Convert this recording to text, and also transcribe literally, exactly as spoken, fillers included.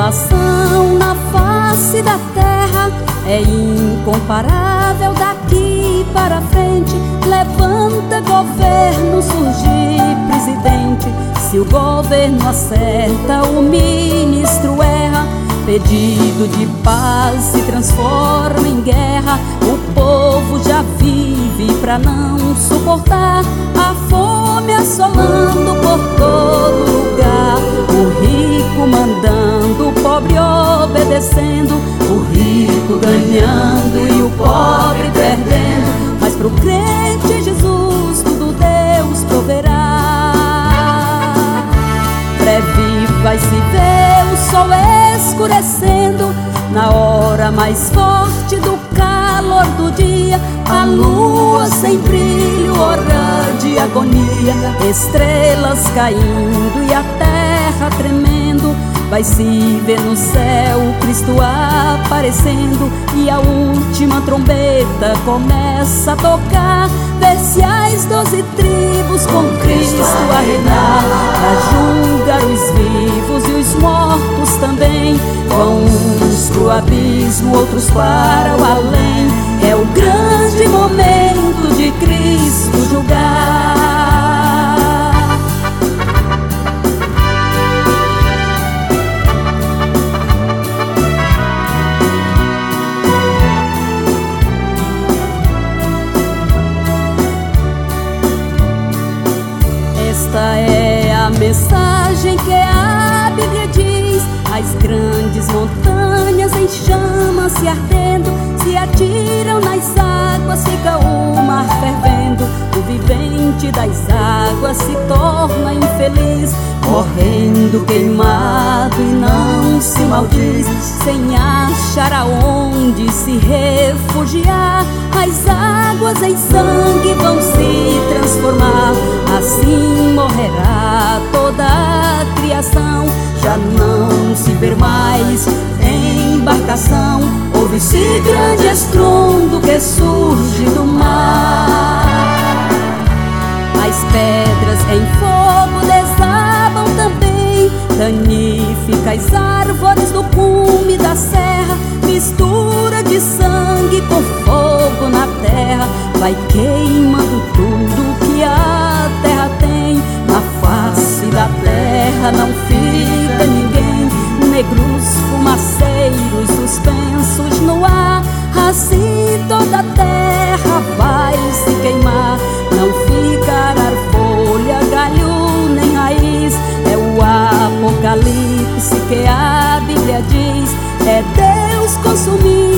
desolação na face da terra é incomparável. Daqui para frente levanta governo, surge presidente. Se o governo acerta, o ministro erra. Pedido de paz se transforma em guerra. O povo já vive pra não suportar a fome assolando por todo lugar. O rico mandando, o pobre obedecendo, o rico ganhando e o pobre perdendo. Mas pro crente Jesus tudo Deus proverá. Breve vai se ver o sol escurecendo, na hora mais forte do calor do dia. A lua sem brilho, hora de agonia, estrelas caindo e a terra tremendo. Vai se ver no céu Cristo aparecendo, e a última trombeta começa a tocar. Vê se as doze tribos com Cristo a reinar, pra julgar os vivos e os mortos também. Vão uns pro abismo, outros para o além. É o grande momento de Cristo julgar. Esta é a mensagem que a Bíblia diz. As grandes montanhas em chamas se ardendo, se atiram nas águas, fica o mar fervendo. O vivente das águas se torna infeliz, morrendo queimado e não se maldiz, sem achar aonde se refugiar. As águas em sangue vão se transformar, assim morrerá toda a criação. Já não se ver mais embarcação, ouve-se grande estrondo que surge do mar. As pedras em fogo desabam também, danifica as árvores do cume da serra. Mistura de sangue com fogo na terra, vai queimando tudo que a terra tem. Na face da terra não fica ninguém, negros fumaceiros suspensos no ar. Assim toda a terra vai se queimar, não ficará folha, galho nem raiz. É o Apocalipse que a Bíblia diz, é Deus consumindo